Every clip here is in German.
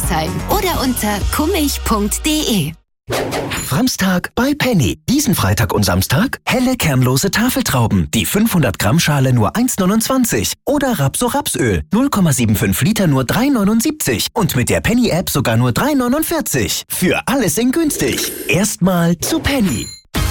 Rüsselsheim oder unter kummich.de. Samstag bei Penny. Diesen Freitag und Samstag helle kernlose Tafeltrauben. Die 500 Gramm Schale nur 1,29. Oder Rapso-Rapsöl. 0,75 Liter nur 3,79. Und mit der Penny-App sogar nur 3,49. Für alles in günstig. Erstmal zu Penny.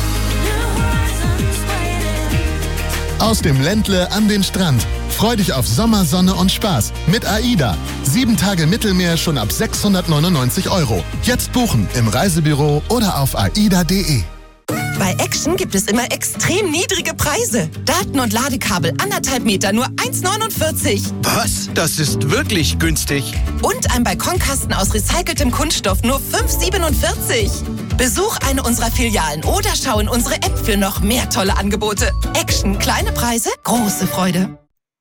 Aus dem Ländle an den Strand. Freu dich auf Sommer, Sonne und Spaß mit AIDA. 7 Tage Mittelmeer schon ab 699 €. Jetzt buchen im Reisebüro oder auf aida.de. Bei Action gibt es immer extrem niedrige Preise. Daten- und Ladekabel 1,5 Meter nur 1,49. Was? Das ist wirklich günstig. Und ein Balkonkasten aus recyceltem Kunststoff nur 5,47. Besuch eine unserer Filialen oder schau in unsere App für noch mehr tolle Angebote. Action, kleine Preise, große Freude.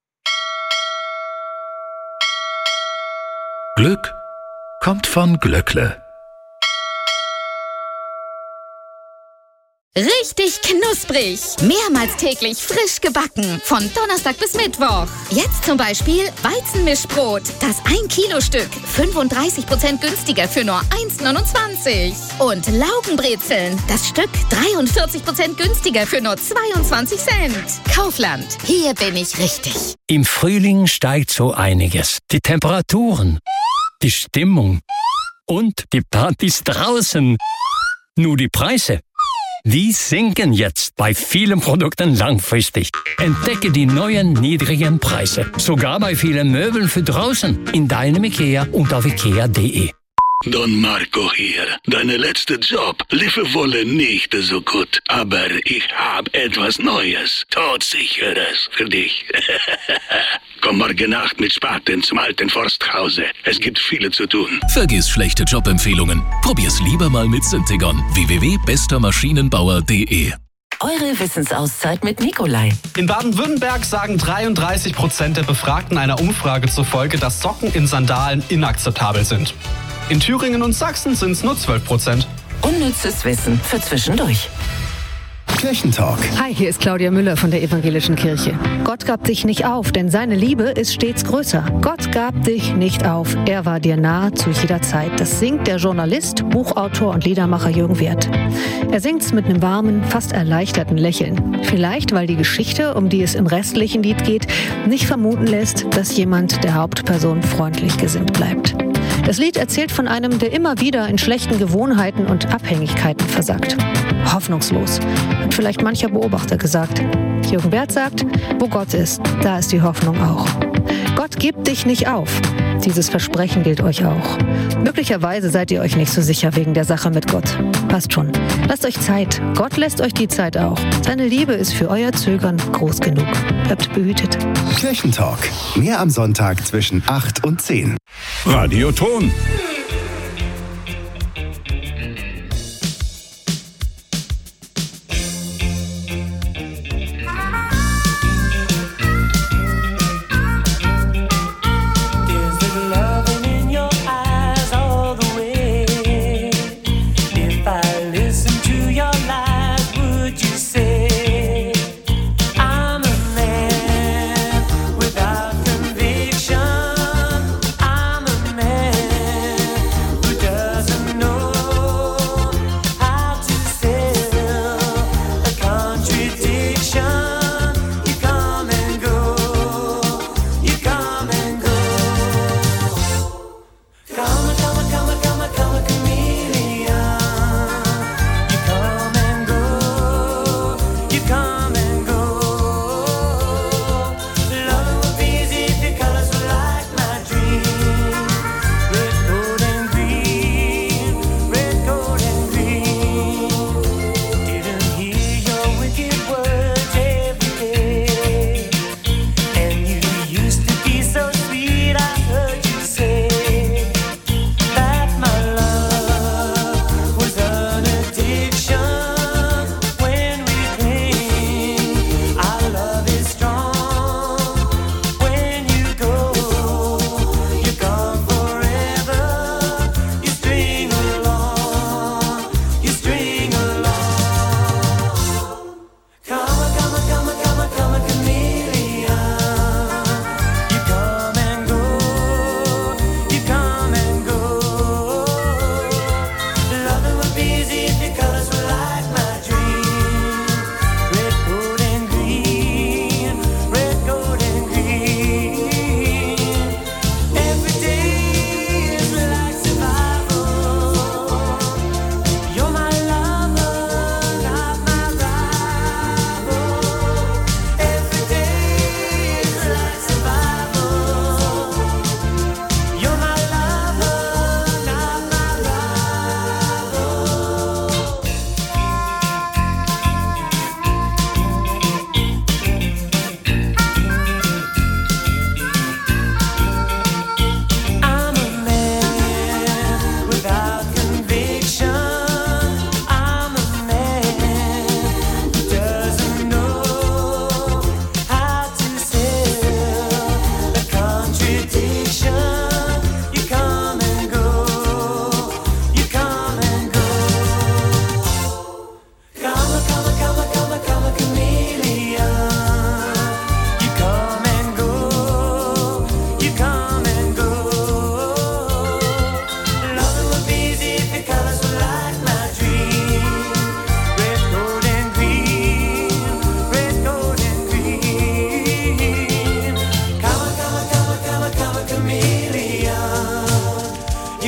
Glück kommt von Glöckle. Richtig knusprig. Mehrmals täglich frisch gebacken. Von Donnerstag bis Mittwoch. Jetzt zum Beispiel Weizenmischbrot. Das 1 Kilo Stück. 35% günstiger für nur 1,29. Und Laugenbrezeln. Das Stück 43% günstiger für nur 22 Cent. Kaufland. Hier bin ich richtig. Im Frühling steigt so einiges. Die Temperaturen, die Stimmung und die Partys draußen. Nur die Preise, die sinken jetzt bei vielen Produkten langfristig. Entdecke die neuen niedrigen Preise. Sogar bei vielen Möbeln für draußen. In deinem IKEA und auf ikea.de. Don Marco hier. Dein letzter Job lief wohl nicht so gut. Aber ich habe etwas Neues, Todsicheres für dich. Komm morgen Nacht mit Spaten zum alten Forsthause. Es gibt viel zu tun. Vergiss schlechte Jobempfehlungen. Probier's lieber mal mit Syntegon. www.bestermaschinenbauer.de. Eure Wissensauszeit mit Nikolai. In Baden-Württemberg sagen 33% der Befragten einer Umfrage zufolge, dass Socken in Sandalen inakzeptabel sind. In Thüringen und Sachsen sind es nur 12%. Unnützes Wissen für zwischendurch. Kirchentalk. Hi, hier ist Claudia Müller von der Evangelischen Kirche. Gott gab dich nicht auf, denn seine Liebe ist stets größer. Gott gab dich nicht auf, er war dir nahe zu jeder Zeit. Das singt der Journalist, Buchautor und Liedermacher Jürgen Werth. Er singt's mit einem warmen, fast erleichterten Lächeln. Vielleicht, weil die Geschichte, um die es im restlichen Lied geht, nicht vermuten lässt, dass jemand der Hauptperson freundlich gesinnt bleibt. Das Lied erzählt von einem, der immer wieder in schlechten Gewohnheiten und Abhängigkeiten versackt. Hoffnungslos, hat vielleicht mancher Beobachter gesagt. Jürgen Werth sagt, wo Gott ist, da ist die Hoffnung auch. Gott gibt dich nicht auf. Dieses Versprechen gilt euch auch. Möglicherweise seid ihr euch nicht so sicher wegen der Sache mit Gott. Passt schon. Lasst euch Zeit. Gott lässt euch die Zeit auch. Seine Liebe ist für euer Zögern groß genug. Bleibt behütet. Kirchentalk. Mehr am Sonntag zwischen 8 und 10. Radioton.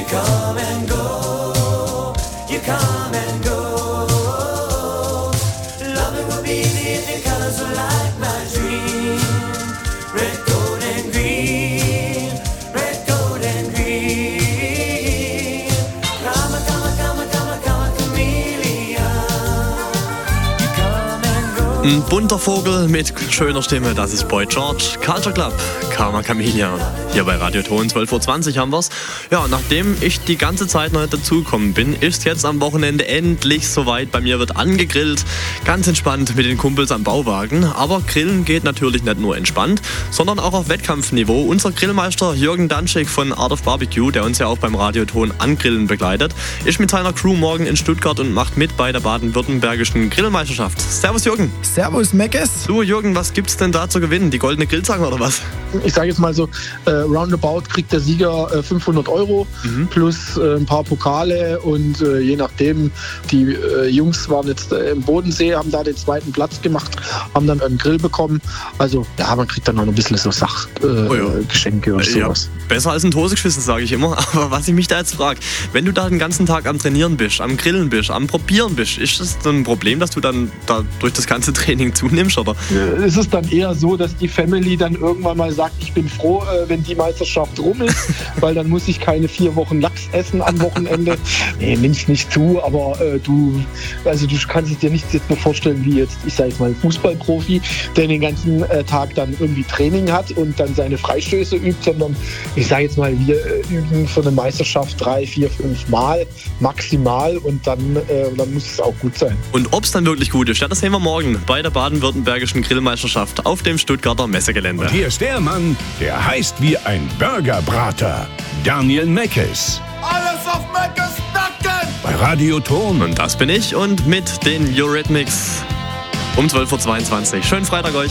come and go, you come and go. Loving will be the different colors of like my dream. Red, gold and green, red, gold and green. Come a, come a, come a, come a, come a chameleon. You come and go. Ein bunter Vogel mit schöner Stimme, das ist Boy George. Culture Club, Karma Chameleon. Hier bei Radio Ton, 12.20 Uhr haben wir's. Ja, nachdem ich die ganze Zeit noch nicht dazugekommen bin, ist jetzt am Wochenende endlich soweit. Bei mir wird angegrillt, ganz entspannt mit den Kumpels am Bauwagen. Aber Grillen geht natürlich nicht nur entspannt, sondern auch auf Wettkampfniveau. Unser Grillmeister Jürgen Danschig von Art of Barbecue, der uns ja auch beim Radioton Angrillen begleitet, ist mit seiner Crew morgen in Stuttgart und macht mit bei der baden-württembergischen Grillmeisterschaft. Servus Jürgen. Servus Meckes. Du Jürgen, was gibt's denn da zu gewinnen? Die goldene Grillzange oder was? Ich sage jetzt mal so, roundabout kriegt der Sieger 500 € plus ein paar Pokale und je nachdem, die Jungs waren jetzt im Bodensee, haben da den zweiten Platz gemacht, haben dann einen Grill bekommen. Also ja, man kriegt dann noch ein bisschen so Sachgeschenke und sowas. Ja, besser als in die Hose geschissen, sage ich immer. Aber was ich mich da jetzt frage, wenn du da den ganzen Tag am Trainieren bist, am Grillen bist, am Probieren bist, ist das dann ein Problem, dass du dann da durch das ganze Training zunimmst, oder? Es ist dann eher so, dass die Family dann irgendwann mal sagt, ich bin froh, wenn die Meisterschaft rum ist, weil dann muss ich keine 4 Wochen Lachs essen am Wochenende. Nee, nimm's nicht zu, aber du kannst es dir nicht jetzt nur vorstellen, wie jetzt, ich sage jetzt mal, ein Fußballprofi, der den ganzen Tag dann irgendwie Training hat und dann seine Freistöße übt, sondern ich sage jetzt mal, wir üben für eine Meisterschaft 3, 4, 5 Mal maximal und dann muss es auch gut sein. Und ob es dann wirklich gut ist, das sehen wir morgen bei der baden-württembergischen Grillmeisterschaft auf dem Stuttgarter Messegelände. Und hier ist der Mann, der heißt wie ein Burgerbrater. Daniel Meckes. Alles auf Meckes Nacken! Bei Radio Ton. Und das bin ich und mit den Eurythmics um 12.22 Uhr. Schönen Freitag euch.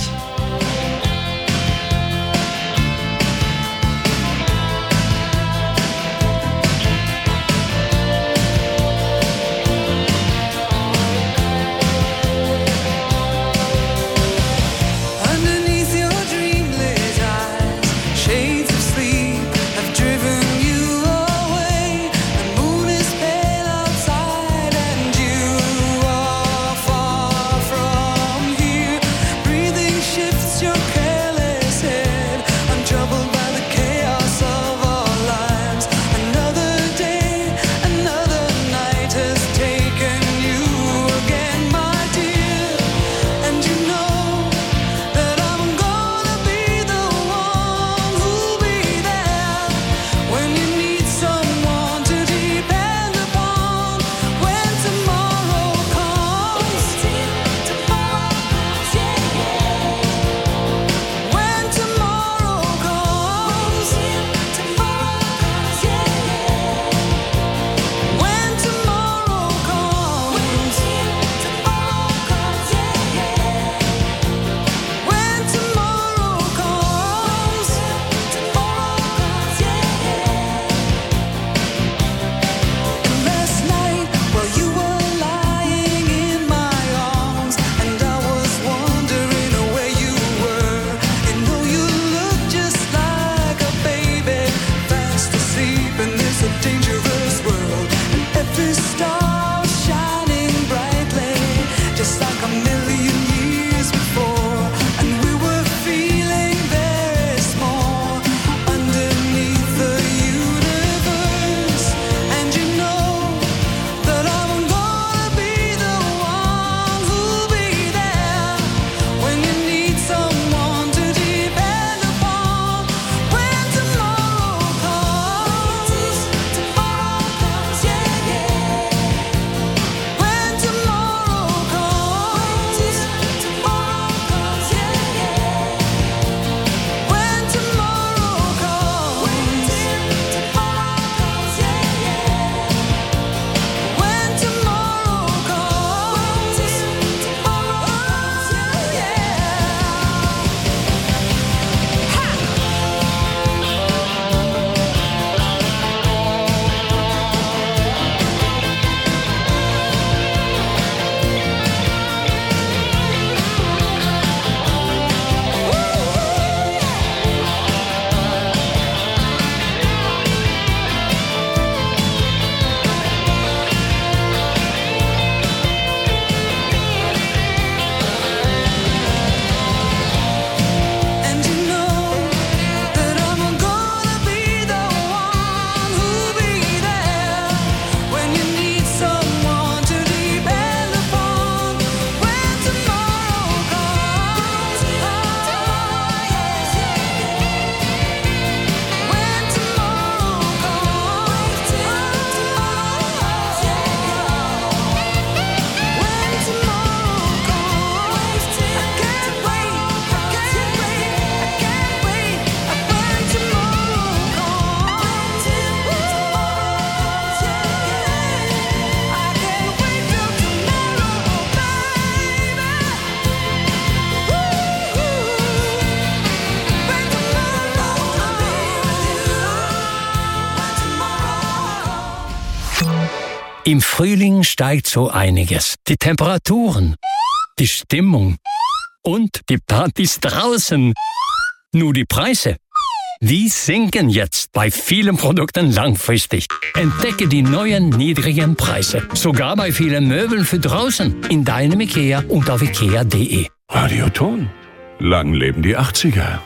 Im Frühling steigt so einiges. Die Temperaturen, die Stimmung und die Partys draußen. Nur die Preise, die sinken jetzt bei vielen Produkten langfristig. Entdecke die neuen niedrigen Preise. Sogar bei vielen Möbeln für draußen. In deinem IKEA und auf ikea.de. Radioton. Lang leben die 80er.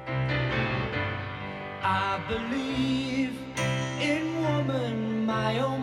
I believe in woman, my own